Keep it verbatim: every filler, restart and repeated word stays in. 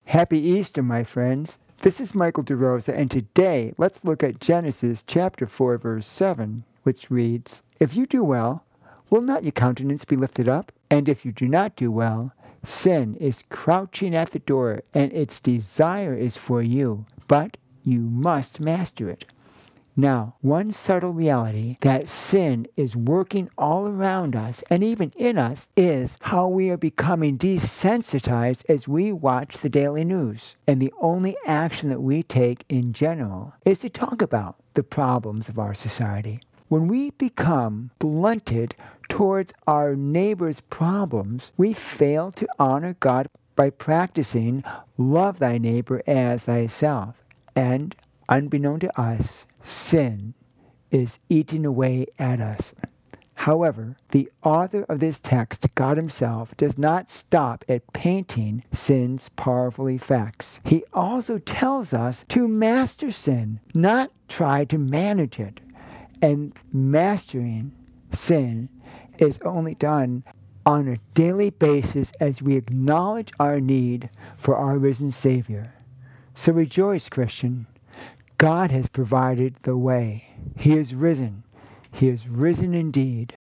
Happy Easter, my friends. This is Michael DeRosa, and today let's look at Genesis chapter four, verse seven, which reads, If you do well, will not your countenance be lifted up? And if you do not do well, sin is crouching at the door, and its desire is for you, but you must master it. Now, one subtle reality that sin is working all around us and even in us is how we are becoming desensitized as we watch the daily news. And the only action that we take in general is to talk about the problems of our society. When we become blunted towards our neighbor's problems, we fail to honor God by practicing love thy neighbor as thyself. And unbeknown to us, sin is eating away at us. However, the author of this text, God himself, does not stop at painting sin's powerful effects. He also tells us to master sin, not try to manage it. And mastering sin is only done on a daily basis as we acknowledge our need for our risen Savior. So rejoice, Christian. God has provided the way. He is risen. He is risen indeed.